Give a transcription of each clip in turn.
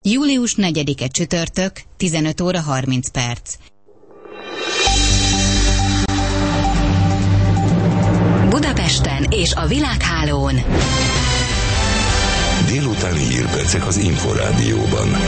Július 4-e csütörtök, 15 óra 30 perc. Budapesten és a világhálón. Délutáni hírpercek az Inforádióban.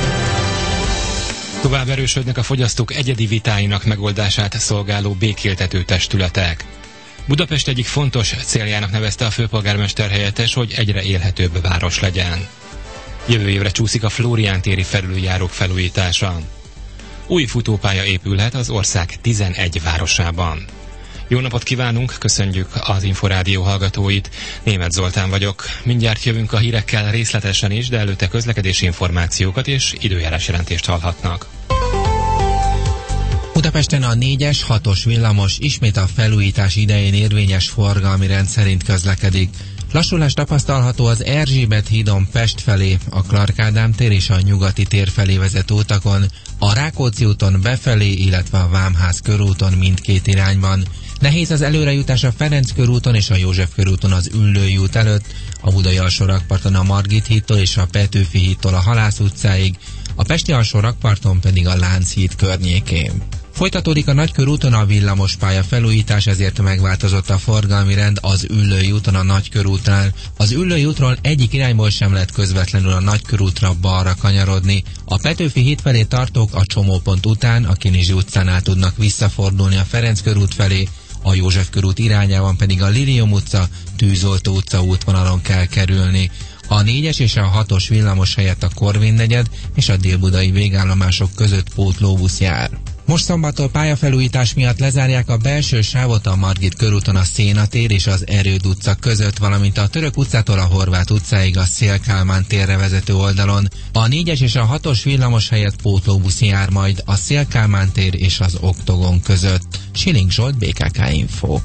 Tovább erősödnek a fogyasztók egyedi vitáinak megoldását szolgáló békéltető testületek. Budapest egyik fontos céljának nevezte a főpolgármester helyettes, hogy egyre élhetőbb város legyen. Jövő évre csúszik a Flórián téri felüljárók felújítása. Új futópálya épülhet az ország 11 városában. Jó napot kívánunk, köszönjük az Inforádió hallgatóit. Németh Zoltán vagyok. Mindjárt jövünk a hírekkel részletesen is, de előtte közlekedési információkat és időjárás jelentést hallhatnak. Budapesten a 4-es, 6-os villamos ismét a felújítás idején érvényes forgalmi rend szerint közlekedik. Lassulás tapasztalható az Erzsébet hídon Pest felé, a Clark Ádám tér és a Nyugati tér felé vezető utakon, a Rákóczi úton befelé, illetve a Vámház körúton mindkét irányban. Nehéz az előrejutás a Ferenc körúton és a József körúton az Üllői út előtt, a Budai alsó rakparton a Margit hídtól és a Petőfi hídtól a Halász utcáig, a Pesti alsó rakparton pedig a Lánchíd környékén. Folytatódik a Nagykörúton a villamospálya felújítás, ezért megváltozott a forgalmi rend az Üllői úton a Nagykörútnál. Az Üllői útról egyik irányból sem lehet közvetlenül a Nagykörútra balra kanyarodni. A Petőfi híd felé tartók a csomópont után a Kinizsi utcánál tudnak visszafordulni a Ferenc körút felé, a József körút irányában pedig a Lilium utca, Tűzoltó utca útvonalon kell kerülni. A 4-es és a 6-os villamos helyett a Korvin negyed és a délbudai végállomások között pótlóbusz jár. Most szombattól pályafelújítás miatt lezárják a belső sávot a Margit körúton a Széna tér és az Erőd utca között, valamint a Török utcától a Horváth utcáig a Széll-Kálmán térre vezető oldalon. A 4-es és a 6-os villamos helyett pótlóbusz jár majd a Széll-Kálmán tér és az Oktogon között. Siling Zsolt, BKK Info.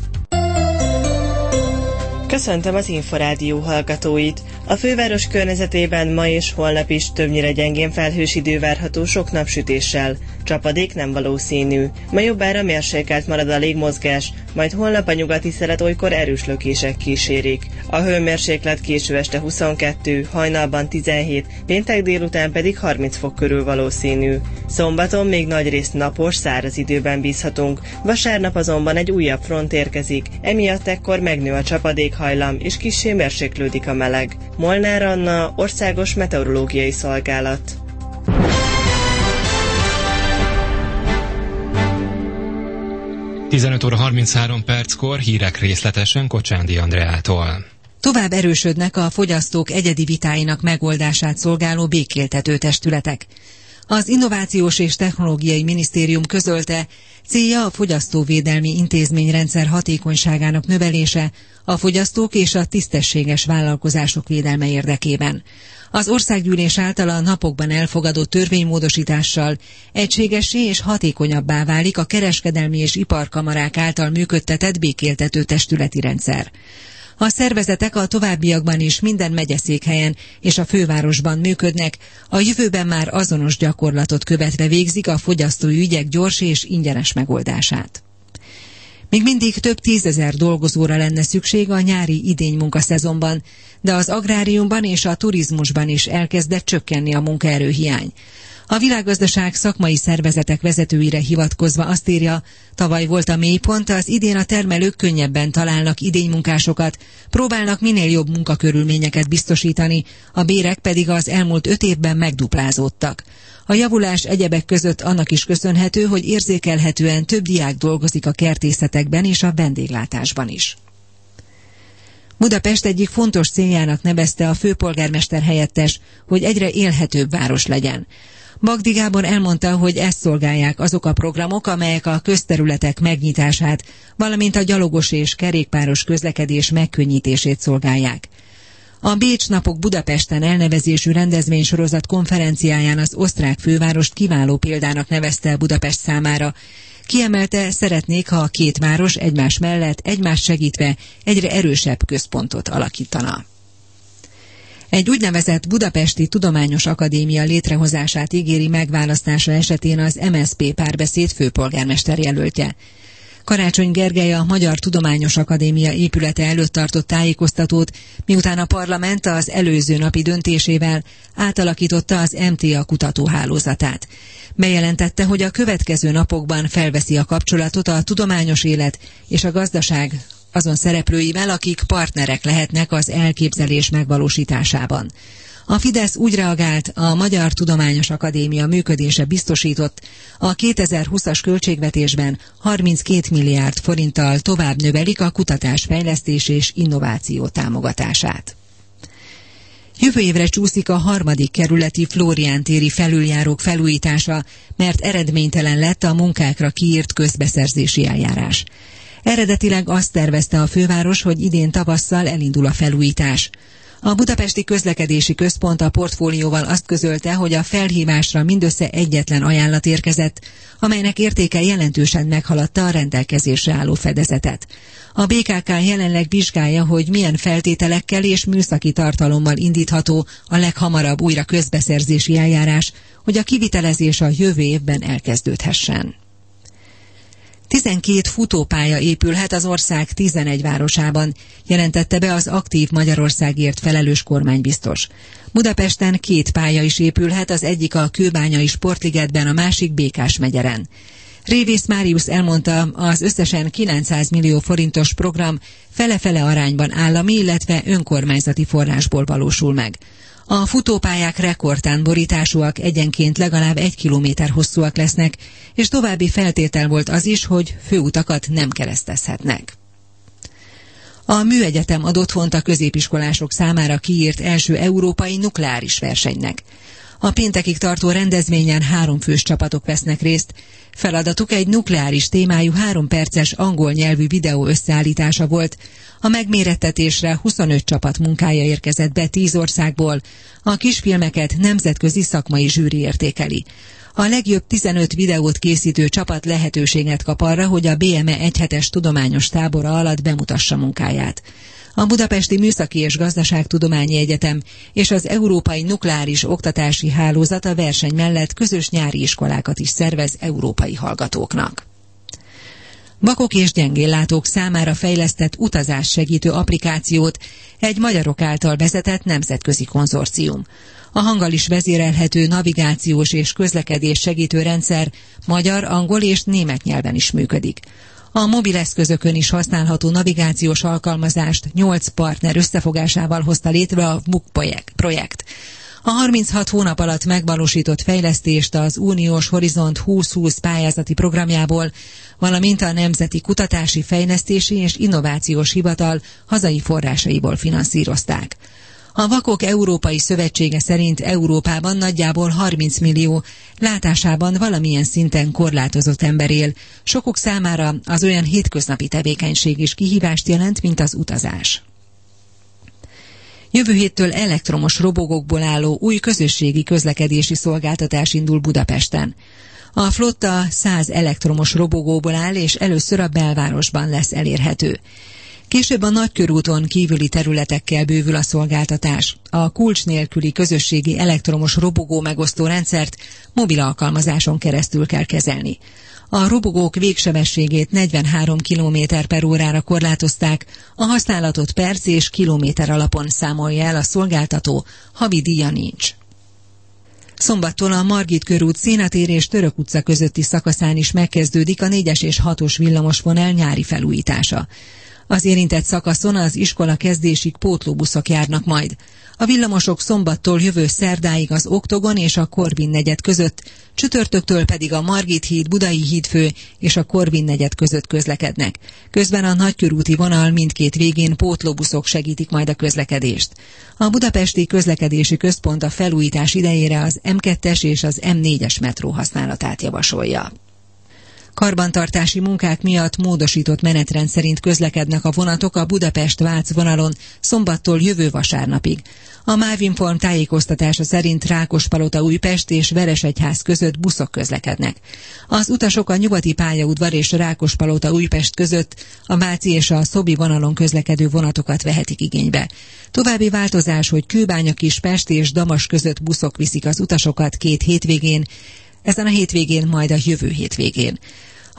Köszöntöm az Inforádió hallgatóit! A főváros környezetében ma és holnap is többnyire gyengén felhős idő várható sok napsütéssel. Csapadék nem valószínű. Ma jobbára mérsékelt marad a légmozgás, majd holnap a nyugati szelet olykor erős lökések kísérik. A hőmérséklet késő este 22, hajnalban 17, péntek délután pedig 30 fok körül valószínű. Szombaton még nagyrészt napos, száraz időben bízhatunk, vasárnap azonban egy újabb front érkezik, emiatt ekkor megnő a csapadékhajlam és kissé mérséklődik a meleg. Molnár Anna, Országos Meteorológiai Szolgálat. Óra 33 perckor hírek részletesen Kocsándi Andreától. Tovább erősödnek a fogyasztók egyedi vitáinak megoldását szolgáló békéltető testületek. Az Innovációs és Technológiai Minisztérium közölte, célja a fogyasztóvédelmi intézményrendszer hatékonyságának növelése, a fogyasztók és a tisztességes vállalkozások védelme érdekében. Az országgyűlés által a napokban elfogadott törvénymódosítással egységessé és hatékonyabbá válik a kereskedelmi és iparkamarák által működtetett békéltető testületi rendszer. A szervezetek a továbbiakban is minden megyeszékhelyen és a fővárosban működnek, a jövőben már azonos gyakorlatot követve végzik a fogyasztói ügyek gyors és ingyenes megoldását. Még mindig több 10 000 dolgozóra lenne szükség a nyári idénymunkaszezonban, de az agráriumban és a turizmusban is elkezdett csökkenni a munkaerőhiány. A Világgazdaság szakmai szervezetek vezetőire hivatkozva azt írja, tavaly volt a mélypont, az idén a termelők könnyebben találnak idénymunkásokat, próbálnak minél jobb munkakörülményeket biztosítani, a bérek pedig az elmúlt 5 évben megduplázódtak. A javulás egyebek között annak is köszönhető, hogy érzékelhetően több diák dolgozik a kertészetekben és a vendéglátásban is. Budapest egyik fontos céljának nevezte a főpolgármester helyettes, hogy egyre élhetőbb város legyen. Bagdi Gábor elmondta, hogy ezt szolgálják azok a programok, amelyek a közterületek megnyitását, valamint a gyalogos és kerékpáros közlekedés megkönnyítését szolgálják. A Bécs napok Budapesten elnevezésű rendezvénysorozat konferenciáján az osztrák fővárost kiváló példának nevezte Budapest számára. Kiemelte, szeretnék, ha a két város egymás mellett, egymást segítve egyre erősebb központot alakítana. Egy úgynevezett Budapesti Tudományos Akadémia létrehozását ígéri megválasztása esetén az MSZP Párbeszéd főpolgármester jelöltje. Karácsony Gergely a Magyar Tudományos Akadémia épülete előtt tartott tájékoztatót, miután a parlament az előző napi döntésével átalakította az MTA kutatóhálózatát. Bejelentette, hogy a következő napokban felveszi a kapcsolatot a tudományos élet és a gazdaság azon szereplőivel, akik partnerek lehetnek az elképzelés megvalósításában. A Fidesz úgy reagált, a Magyar Tudományos Akadémia működése biztosított, a 2020-as költségvetésben 32 milliárd forinttal tovább növelik a kutatás, fejlesztés és innováció támogatását. Jövő évre csúszik a 3. kerületi Flórián téri felüljárók felújítása, mert eredménytelen lett a munkákra kiírt közbeszerzési eljárás. Eredetileg azt tervezte a főváros, hogy idén tavasszal elindul a felújítás. A Budapesti Közlekedési Központ a portfólióval azt közölte, hogy a felhívásra mindössze egyetlen ajánlat érkezett, amelynek értéke jelentősen meghaladta a rendelkezésre álló fedezetet. A BKK jelenleg vizsgálja, hogy milyen feltételekkel és műszaki tartalommal indítható a leghamarabb újra közbeszerzési eljárás, hogy a kivitelezés a jövő évben elkezdődhessen. 12 futópálya épülhet az ország 11 városában, jelentette be az Aktív Magyarországért felelős kormánybiztos. Budapesten 2 pálya is épülhet, az egyik a Kőbányai Sportligetben, a másik Békásmegyeren. Révész Máriusz elmondta, az összesen 900 millió forintos program fele-fele arányban állami, illetve önkormányzati forrásból valósul meg. A futópályák rekordtánborításúak, egyenként legalább 1 kilométer hosszúak lesznek, és további feltétel volt az is, hogy főutakat nem keresztezhetnek. A Műegyetem ad otthont a középiskolások számára kiírt első európai nukleáris versenynek. A péntekig tartó rendezvényen 3 fős csapatok vesznek részt. Feladatuk egy nukleáris témájú 3 perces angol nyelvű videó összeállítása volt. A megmérettetésre 25 csapat munkája érkezett be 10 országból. A kisfilmeket nemzetközi szakmai zsűri értékeli. A legjobb 15 videót készítő csapat lehetőséget kap arra, hogy a BME egyhetes tudományos tábora alatt bemutassa munkáját. A Budapesti Műszaki és Gazdaságtudományi Egyetem és az Európai Nukleáris Oktatási Hálózat a verseny mellett közös nyári iskolákat is szervez európai hallgatóknak. Vakok és gyengéllátók számára fejlesztett utazássegítő applikációt egy magyarok által vezetett nemzetközi konzorcium. A hanggal is vezérelhető navigációs és közlekedés segítő rendszer magyar, angol és német nyelven is működik. A mobileszközökön is használható navigációs alkalmazást 8 partner összefogásával hozta létre a VUK projekt. A 36 hónap alatt megvalósított fejlesztést az uniós Horizont 2020 pályázati programjából, valamint a Nemzeti Kutatási, Fejlesztési és Innovációs Hivatal hazai forrásaiból finanszírozták. A Vakok Európai Szövetsége szerint Európában nagyjából 30 millió látásában valamilyen szinten korlátozott ember él. Sokuk számára az olyan hétköznapi tevékenység is kihívást jelent, mint az utazás. Jövő héttől elektromos robogókból álló új közösségi közlekedési szolgáltatás indul Budapesten. A flotta 100 elektromos robogóból áll, és először a belvárosban lesz elérhető. Később a Nagykörúton kívüli területekkel bővül a szolgáltatás. A kulcs nélküli közösségi elektromos robogó megosztó rendszert mobil alkalmazáson keresztül kell kezelni. A robogók végsebességét 43 km/órára korlátozták, a használatot perc és kilométer alapon számolja el a szolgáltató, havi díja nincs. Szombattól a Margit körút Szénatér és Török utca közötti szakaszán is megkezdődik a 4-es és 6-os villamosvonal nyári felújítása. Az érintett szakaszon az iskola kezdésig pótlóbuszok járnak majd. A villamosok szombattól jövő szerdáig az Oktogon és a Korvin negyed között, csütörtöktől pedig a Margit híd, Budai hídfő és a Korvin negyed között közlekednek. Közben a nagykörúti vonal mindkét végén pótlóbuszok segítik majd a közlekedést. A Budapesti Közlekedési Központ a felújítás idejére az M2-es és az M4-es metró használatát javasolja. Karbantartási munkák miatt módosított menetrend szerint közlekednek a vonatok a Budapest-Vác vonalon szombattól jövő vasárnapig. A Mávinform tájékoztatása szerint Rákospalota-Újpest és Veresegyház között buszok közlekednek. Az utasok a nyugati pályaudvar és Rákospalota-Újpest között a Váci és a Szobi vonalon közlekedő vonatokat vehetik igénybe. További változás, hogy Kőbánya-Kispest és Damas között buszok viszik az utasokat 2 hétvégén, ezen a hétvégén, majd a jövő hétvégén.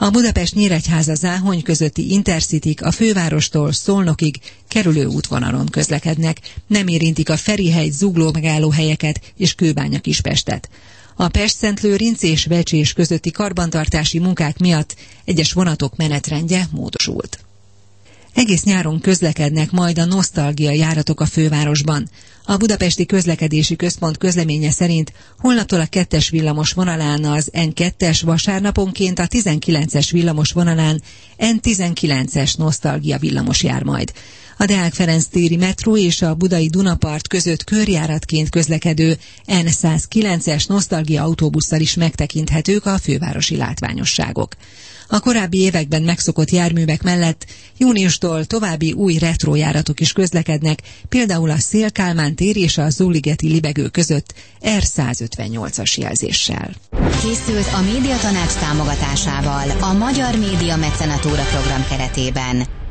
A Budapest-Nyíregyháza-Záhony közötti Intercityk a fővárostól Szolnokig kerülő útvonalon közlekednek, nem érintik a Ferihegy, Zugló megállóhelyeket és Kőbánya-Kispestet. A Pest-Szentlőrinc és Vecsés közötti karbantartási munkák miatt egyes vonatok menetrendje módosult. Egész nyáron közlekednek majd a nosztalgia járatok a fővárosban. A Budapesti Közlekedési Központ közleménye szerint holnaptól a 2-es villamos vonalán az N2-es, vasárnaponként a 19-es villamos vonalán N19-es nosztalgia villamos jár majd. A Deák Ferenc téri metró és a budai Dunapart között körjáratként közlekedő N109-es nosztalgia autóbusszal is megtekinthetők a fővárosi látványosságok. A korábbi években megszokott járművek mellett júniustól további új retrojáratok is közlekednek, például a Széll-Kálmán tér és a Zóligeti libegő között R158-as jelzéssel. Készült a Médiatanács támogatásával a Magyar Média Mecenatúra program keretében.